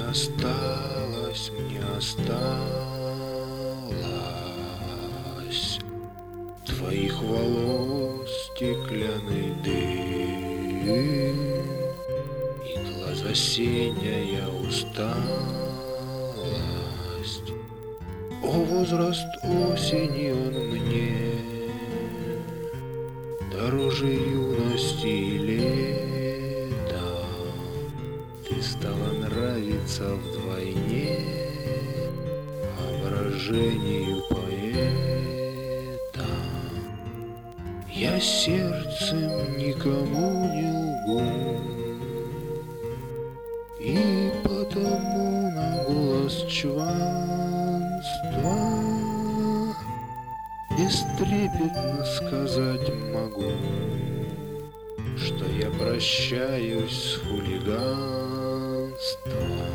осталось, мне осталось твоих волос стеклянный дым и глаза синяя усталость. О, возраст осени он мне дороже юности и лета. Ты стала нравиться вдвойне воображению поэта. Я сердцем никому не лгу, и потому на голос чванства бестрепетно сказать могу, что я прощаюсь с хулиганством.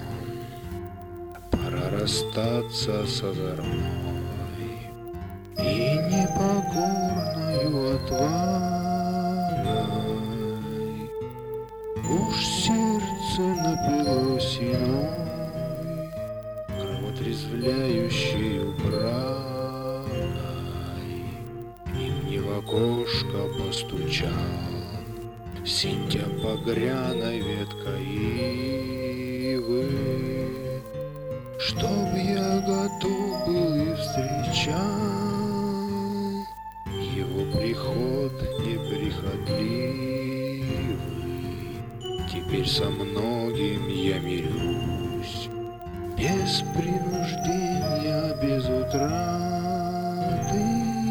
Пора расстаться с озорной и непокорною отвагой. Уж сердце напилось иной кровотрезвляющей брагой, и мне в окошко постучал сентя багряной веткой ивы, чтоб я готов был и встречал его приход неприхотливый. Теперь со многим я мирюсь без принуждения, без утраты.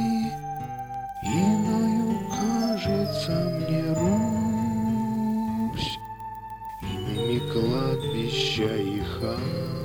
Иною кажется мне Русь, иными кладбища и хаты.